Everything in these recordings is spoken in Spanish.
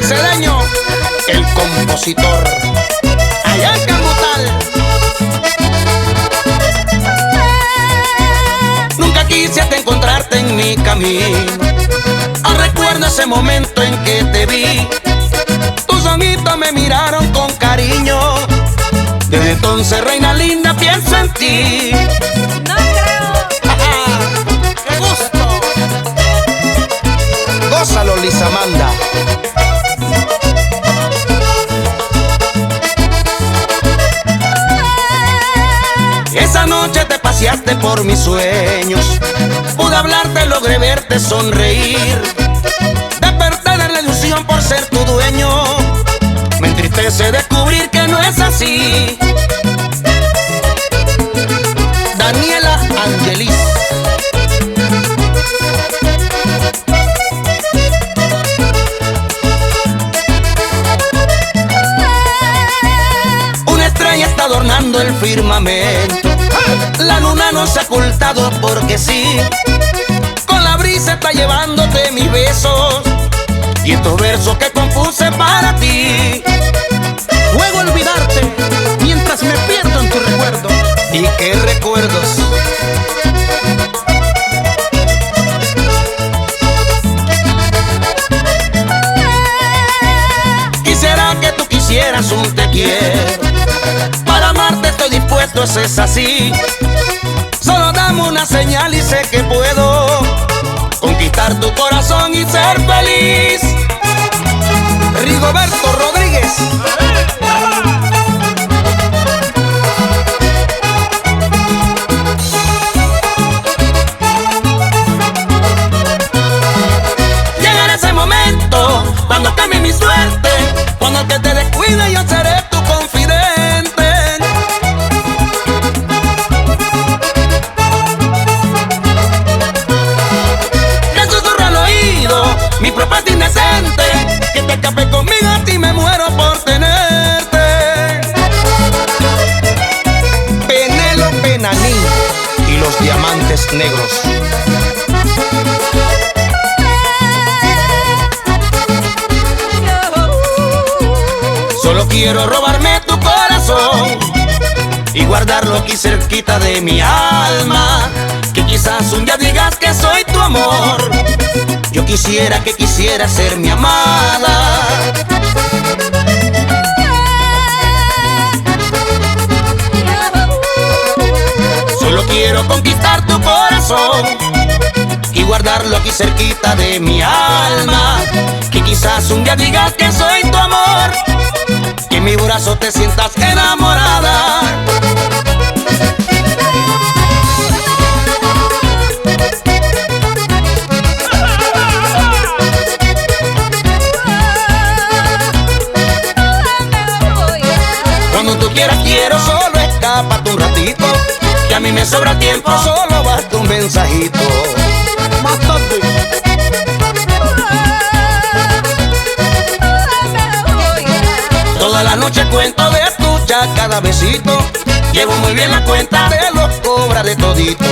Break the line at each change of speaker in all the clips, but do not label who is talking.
Cedeño, el compositor, allá en Camutal. Nunca quise hasta encontrarte en mi camino. Aún recuerdo ese momento en que te vi. Tus ojitos me miraron con cariño. Desde entonces, reina linda, pienso en ti.
No creo.
¡Qué gusto! Gózalo, Lisamanda. Esa noche te paseaste por mis sueños. Pude hablarte, logré verte sonreír. Desperté de la ilusión por ser tu dueño. Me entristece descubrir que no es así. Daniela Angelis. Una estrella está adornando el firmamento. La luna no se ha ocultado porque sí. Con la brisa está llevándote mis besos y estos versos que compuse para ti.
Puedo olvidarte mientras me pierdo en tu recuerdo.
¿Y qué recuerdos? Quisiera que tú quisieras un te quiero. Para amarte estoy dispuesto, eso es así. Solo dame una señal y sé que puedo conquistar tu corazón y ser feliz. Rigoberto Rodríguez. Llegará ese momento cuando cambie mi suerte, cuando el que te descuide yo seré tu confidente. Me susurra al oído mi propuesta indecente, que te escape conmigo, a ti me muero por tenerte. Penélope Naní y los diamantes negros. Solo quiero robarme tu corazón y guardarlo aquí cerquita de mi alma. Que quizás un día digas que soy tu amor. Yo quisiera que quisieras ser mi amada. Solo quiero conquistar tu corazón y guardarlo aquí cerquita de mi alma. Que quizás un día digas que soy tu amor, que en mi brazo te sientas enamorada. Cuando tú quieras quiero, solo escápate un ratito, que a mí me sobra tiempo, solo basta un mensajito.
Más tarde.
Toda la noche cuento de escuchar cada besito. Llevo muy bien la cuenta, te los cobra de toditos.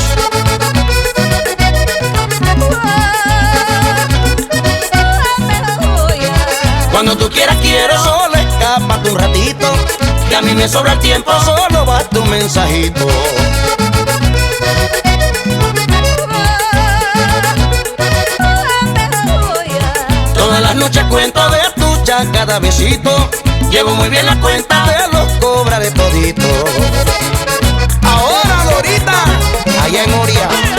Cuando tú quieras quiero, solo escápate un ratito, que a mí me sobra el tiempo, solo basta un mensajito. Todas las noches cuento de escuchar cada besito. Llevo muy bien la cuenta, te los cobra de todito. Ahora Dorita, allá en Moria.